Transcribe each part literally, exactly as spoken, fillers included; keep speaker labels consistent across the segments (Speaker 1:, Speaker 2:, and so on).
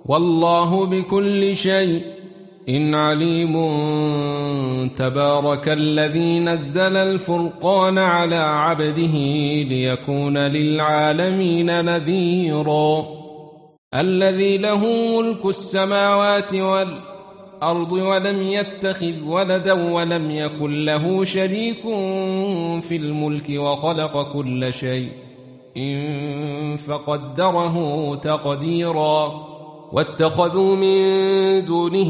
Speaker 1: والله بكل شيء إن عليم. تبارك الذي نزل الفرقان على عبده ليكون للعالمين نذيرا. الذي له ملك السماوات والأرض ولم يتخذ ولدا ولم يكن له شريك في الملك وخلق كل شيء فقدره تقديرا. واتخذوا من دونه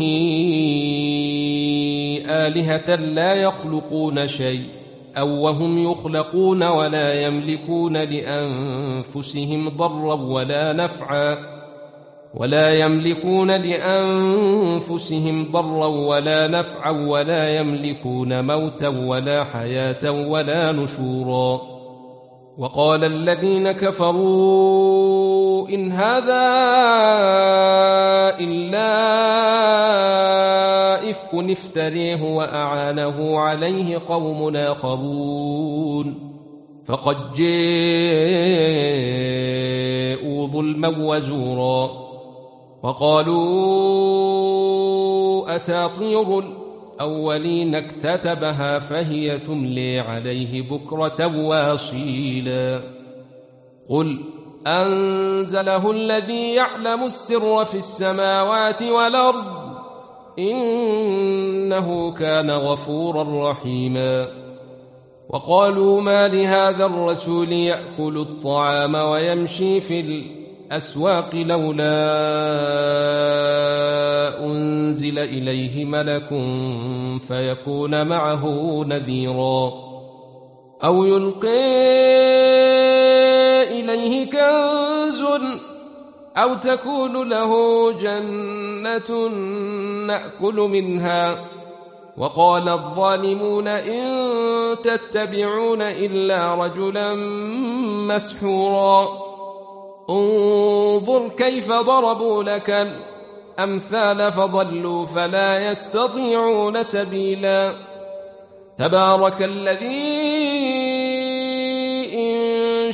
Speaker 1: آلهة لا يخلقون شيء أو وهم يخلقون ولا يملكون لأنفسهم ضرا ولا نفعا ولا يملكون لأنفسهم ضرا ولا نفعا ولا يملكون موتا ولا حياة ولا نشورا. وقال الذين كفروا إن هذا إلا إفك افتريه وأعانه عليه قوم آخرون فقد جاءوا ظلما وزورا. وقالوا أساطير الأولين اكتتبها فهي تملي عليه بكرة واصيلا. قل أنزله الذي يعلم السر في السماوات والأرض إنه كان غفورا رحيما. وقالوا ما لهذا الرسول يأكل الطعام ويمشي في الأسواق لولا أنزل إليه ملك فيكون معه نذيرا أو يلقي إليه كنز أو تكون له جنة نأكل منها. وقال الظالمون إن تتبعون إلا رجلا مسحورا. انظر كيف ضربوا لك الأمثال فضلوا فلا يستطيعون سبيلا. تبارك الذي إن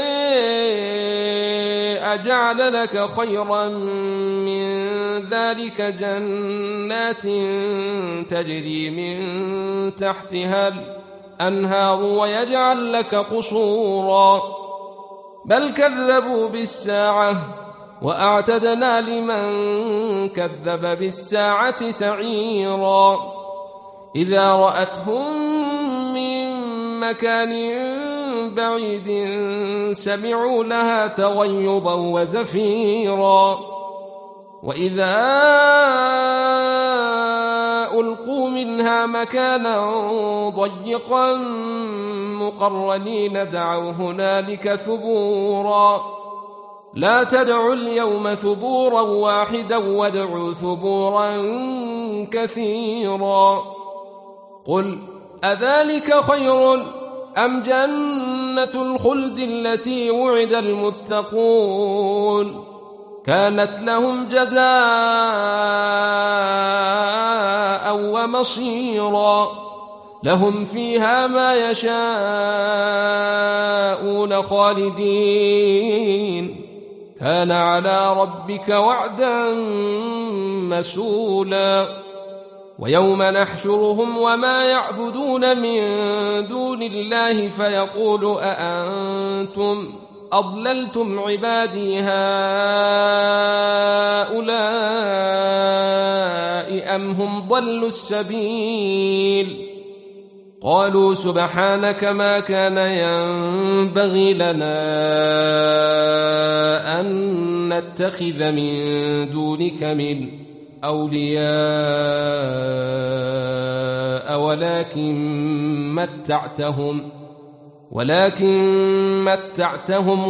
Speaker 1: شاء جعل لك خيرا من ذلك جنات تجري من تحتها الأنهار ويجعل لك قصورا بل كذبوا بالساعة وأعتدنا لمن كذب بالساعة سعيرا. إذا رأتهم من مكان بعيد سمعوا لها تغيظا وزفيرا. وإذا ألقوا منها مكانا ضيقا مقرنين دعوا هنالك ثبورا. لا تدعوا اليوم ثبورا واحدا وادعوا ثبورا كثيرا. قل أذلك خير أم جنة الخلد التي وعد المتقون كانت لهم جزاء ومصيرا لهم فيها ما يشاءون خالدين كان على ربك وعدا مسؤولا. ويوم نحشرهم وما يعبدون من دون الله فيقول أأنتم أضللتم عبادي هؤلاء أم هم ضلوا السبيل قالوا سبحانك ما كان ينبغي لنا أن نتخذ من دونك من أولياء ولكن متعتهم ولكن متعتهم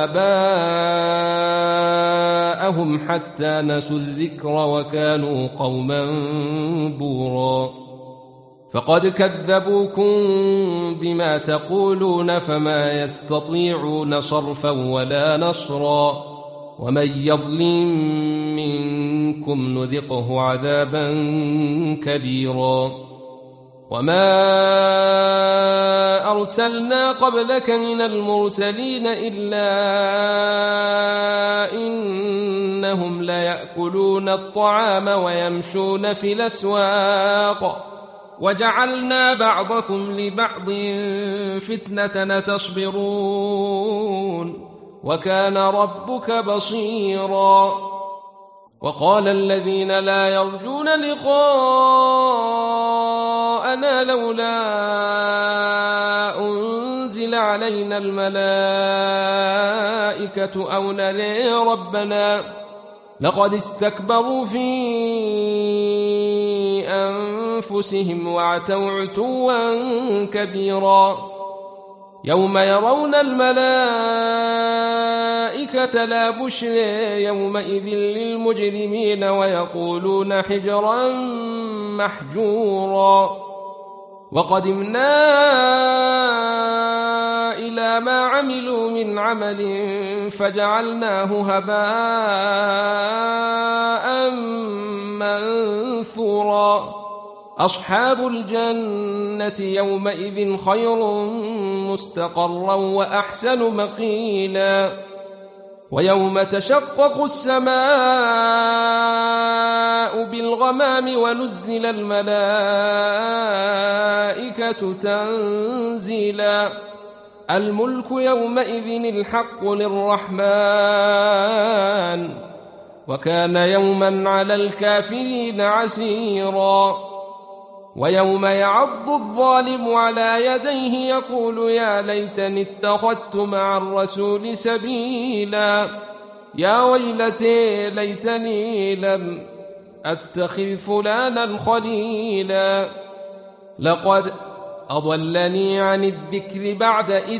Speaker 1: وآباءهم حتى نسوا الذكر وكانوا قوما بورا. فقد كذبوكم بما تقولون فما يستطيعون صرفا ولا نصرا ومن يظلم منكم نذقه عذابا كبيرا. وما أرسلنا قبلك من المرسلين إلا إنهم ليأكلون الطعام ويمشون في الأسواق وجعلنا بعضكم لبعض فتنة تصبرون وكان ربك بصيرا. وقال الذين لا يرجون لقاءنا لولا أنزل علينا الملائكة أو نري ربنا لقد استكبروا في أنفسهم وعتوا عتوا كبيرا. يوم يرون الملائكة لا بشرى يومئذ للمجرمين ويقولون حجرا محجورا. وقدمنا إلى ما عملوا من عمل فجعلناه هباء منثورا. أصحاب الجنة يومئذ خير مستقرا وأحسن مقيلا. ويوم تشقق السماء بالغمام ونزل الملائكة تنزيلا. الملك يومئذ الحق للرحمن وكان يوما على الكافرين عسيرا. ويوم يعض الظالم على يديه يقول يا ليتني اتخذت مع الرسول سبيلا. يا ويلتي ليتني لم أتخذ فلانا خليلا لقد أضلني عن الذكر بعد إذ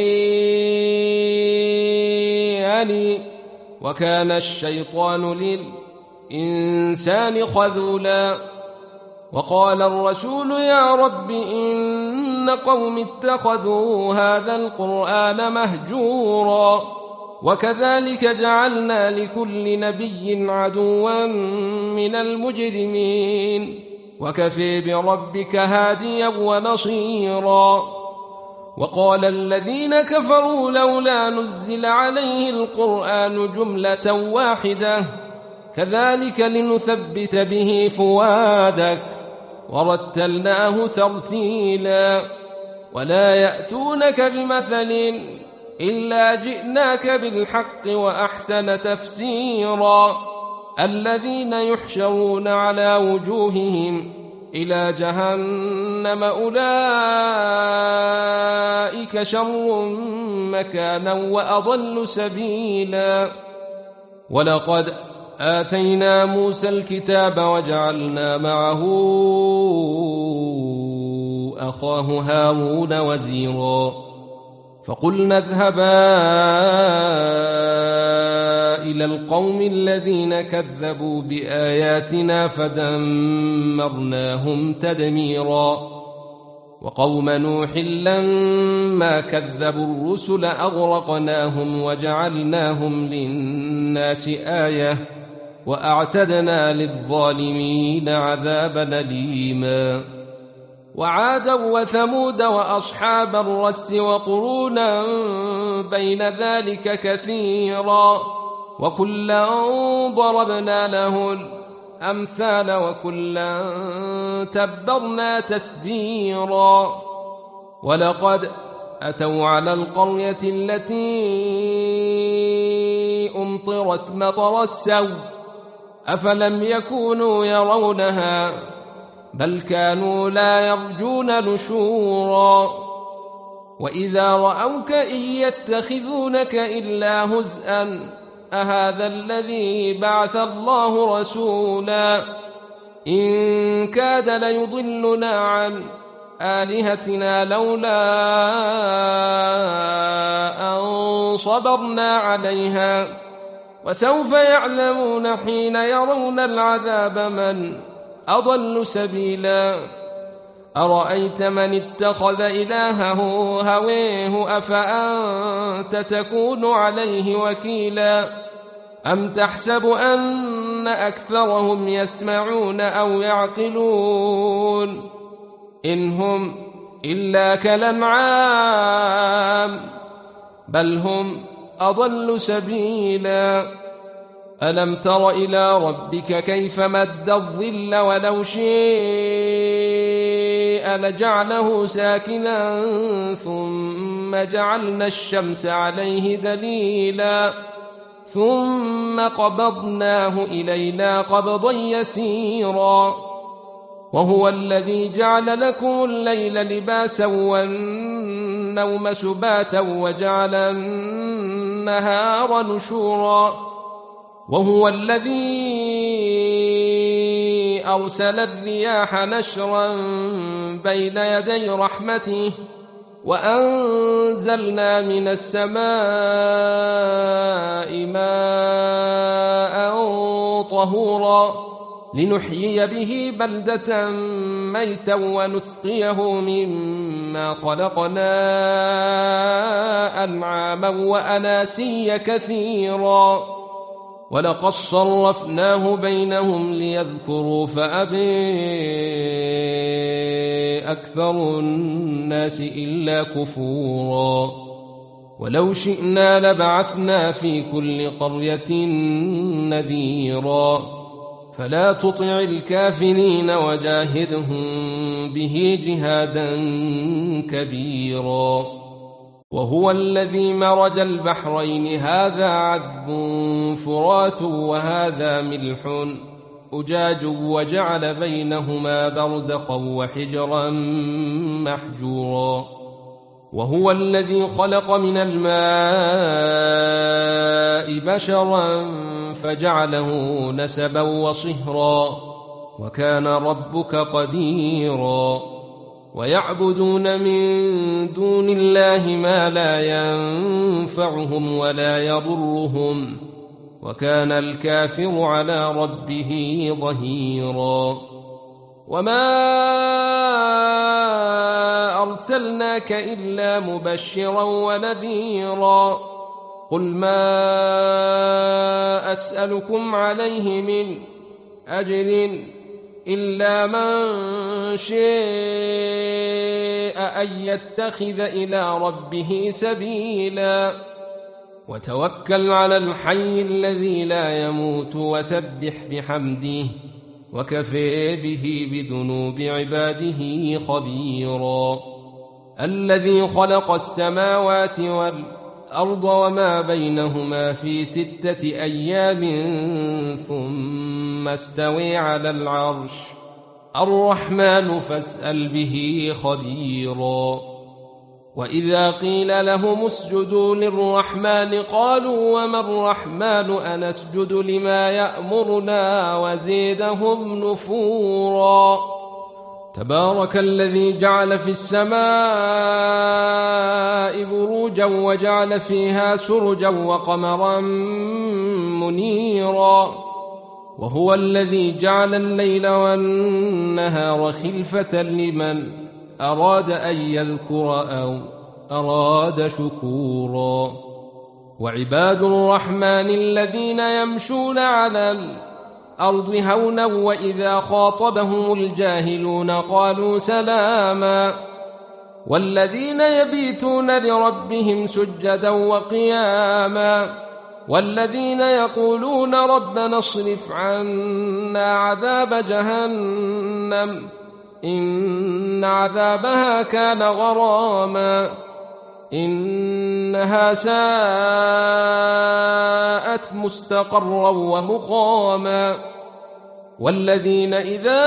Speaker 1: جاءني وكان الشيطان للإنسان خذولا. وقال الرسول يا رب إن قوم اتخذوا هذا القرآن مهجورا. وكذلك جعلنا لكل نبي عدوا من المجرمين وكفى بربك هاديا ونصيرا. وقال الذين كفروا لولا نزل عليه القرآن جملة واحدة كذلك لنثبت به فؤادك ورتلناه ترتيلا. ولا يأتونك بمثل إلا جئناك بالحق وأحسن تفسيرا. الذين يحشرون على وجوههم إلى جهنم أولئك شر مكانا وأضل سبيلا. ولقد آتينا موسى الكتاب وجعلنا معه أخاه هارون وزيرا. فقلنا اذهبا إلى القوم الذين كذبوا بآياتنا فدمرناهم تدميرا. وقوم نوح لما كذبوا الرسل أغرقناهم وجعلناهم للناس آية وأعتدنا للظالمين عذابا أليما. وعادا وثمود وأصحاب الرس وقرونا بين ذلك كثيرا وكلا ضربنا له الأمثال وكلا تبرنا تثبيرا. ولقد أتوا على القرية التي أمطرت مطر السوء أفلم يكونوا يرونها بل كانوا لا يرجون نشورا. وإذا رأوك إن يتخذونك إلا هزءا أهذا الذي بعث الله رسولا إن كاد ليضلنا عن آلهتنا لولا أن صبرنا عليها وسوف يعلمون حين يرون العذاب من أضل سبيلا. أرأيت من اتخذ إلهه هويه أفأنت تكون عليه وكيلا أم تحسب أن أكثرهم يسمعون أو يعقلون إن هم إلا كالأنعام بل هم أضل سبيلا ألم تر إلى ربك كيف مد الظل ولو شيء لجعله ساكنا ثم جعلنا الشمس عليه دليلا ثم قبضناه إلينا قبضا يسيرا وهو الذي جعل لكم الليل لباسا والنوم سباتا وجعل النهار نشورا وهو الذي أرسل الرياح نشرا بين يدي رحمته وأنزلنا من السماء ماء طهورا لنحيي به بلدة ميتا ونسقيه مما خلقنا أنعاما وأناسيا كثيرا ولقد صرفناه بينهم ليذكروا فأبي أكثر الناس إلا كفورا ولو شئنا لبعثنا في كل قرية نذيرا فلا تطع الكافرين وجاهدهم به جهادا كبيرا وهو الذي مرج البحرين هذا عذب فرات وهذا ملح أجاج وجعل بينهما برزخا وحجرا محجورا وهو الذي خلق من الماء بشرا فجعله نسبا وصهرا وكان ربك قديرا ويعبدون من دون الله ما لا ينفعهم ولا يضرهم وكان الكافر على ربه ظهيرا وما أرسلناك إلا مبشرا ونذيرا قل ما أسألكم عليه من أجر إلا من شاء أن يتخذ إلى ربه سبيلا وتوكل على الحي الذي لا يموت وسبح بحمده وكفى به بذنوب عباده خبيرا الذي خلق السماوات والأرض وما بينهما في ستة أيام ثم استوى على العرش الرحمن فاسأل به خبيرا وإذا قيل لهم اسجدوا للرحمن قالوا وما الرحمن أنسجد لما يأمرنا وزيدهم نفورا تبارك الذي جعل في السماء بروجا وجعل فيها سرجا وقمرا منيرا وهو الذي جعل الليل والنهار خلفة لمن أراد أن يذكر أو أراد شكورا وعباد الرحمن الذين يمشون على الأرض هونا وإذا خاطبهم الجاهلون قالوا سلاما والذين يبيتون لربهم سجدا وقياما والذين يقولون ربنا اصرف عنا عذاب جهنم إن عذابها كان غراما إنها ساءت مستقرا ومقاما والذين إذا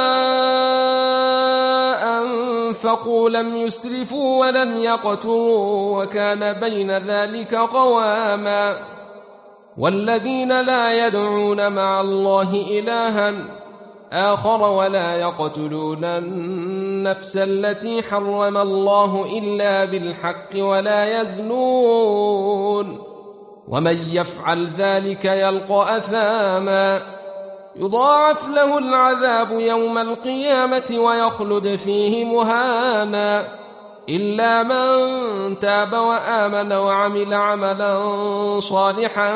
Speaker 1: أنفقوا لم يسرفوا ولم يقتروا وكان بين ذلك قواما والذين لا يدعون مع الله إلها آخر ولا يقتلون النفس التي حرم الله إلا بالحق ولا يزنون ومن يفعل ذلك يلقى أثاما يضاعف له العذاب يوم القيامة ويخلد فيه مهانا إلا من تاب وآمن وعمل عملا صالحا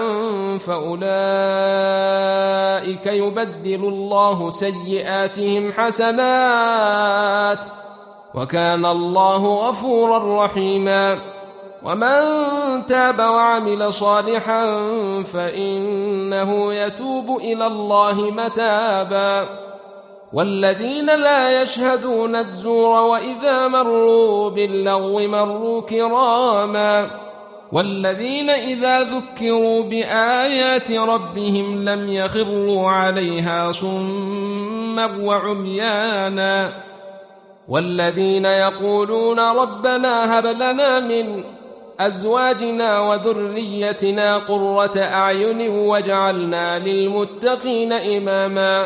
Speaker 1: فأولئك يبدل الله سيئاتهم حسنات وكان الله غفورا رحيما. ومن تاب وعمل صالحا فإنه يتوب إلى الله متابا. والذين لا يشهدون الزور وإذا مروا باللغو مروا كراما. والذين إذا ذكروا بآيات ربهم لم يخروا عليها صما وعميانا. والذين يقولون ربنا هب لنا من أزواجنا وذريتنا قرة أعين واجعلنا للمتقين إماما.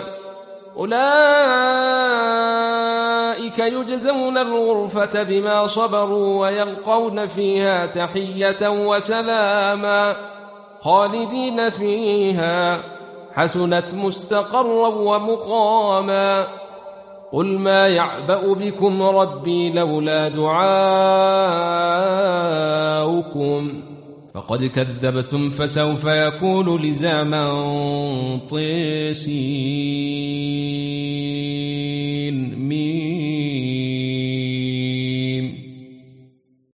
Speaker 1: أولئك يجزون الغرفة بما صبروا ويلقون فيها تحية وسلاما خالدين فيها حسنت مستقرا ومقاما. قل ما يعبأ بكم ربي لولا دعاؤكم فقد كذبتم فسوف يكون لزاما طيسين.